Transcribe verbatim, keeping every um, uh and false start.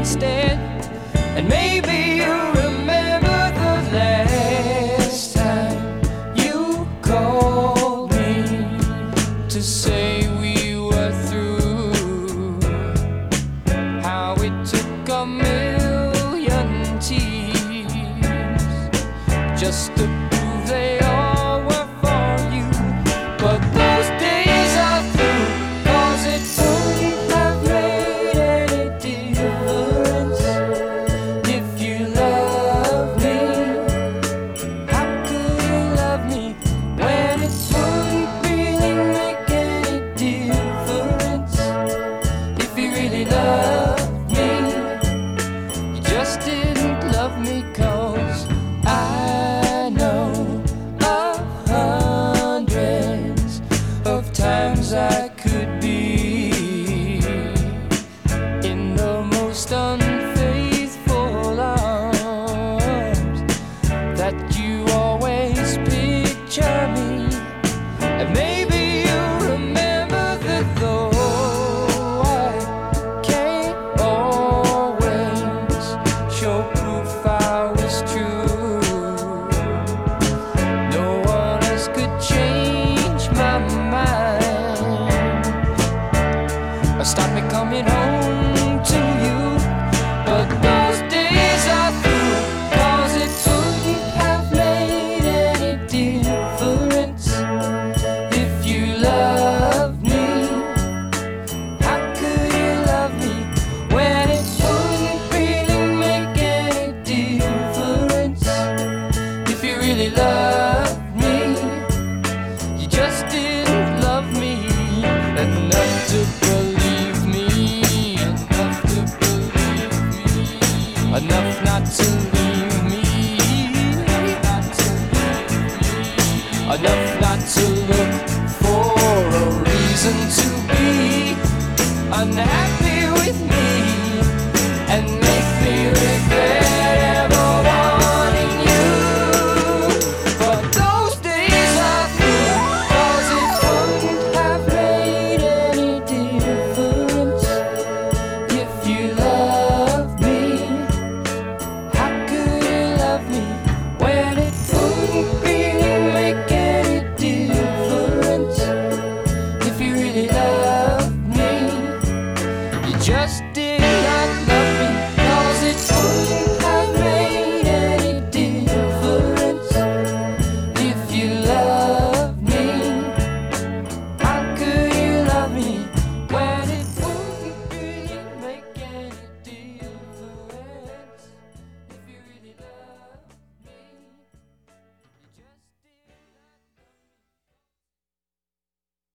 instead. And maybe you remember the last time you called me to say we were through. How it took a million tears just to prove they all were for you. But those days are through, 'cause it wouldn't have made any difference if you loved me. How could you love me when it wouldn't really make any difference if you really loved me? You just didn't love me, 'cause I know of hundreds of times I could be in the most unfaithful arms, that you always picture me. And maybe you remember that though I can't always show proof I was true, no one else could change my mind or stop me coming home to you. But those days are through, 'cause it wouldn't have made any difference if you loved me. How could you love me when it wouldn't really make any difference if you really loved me?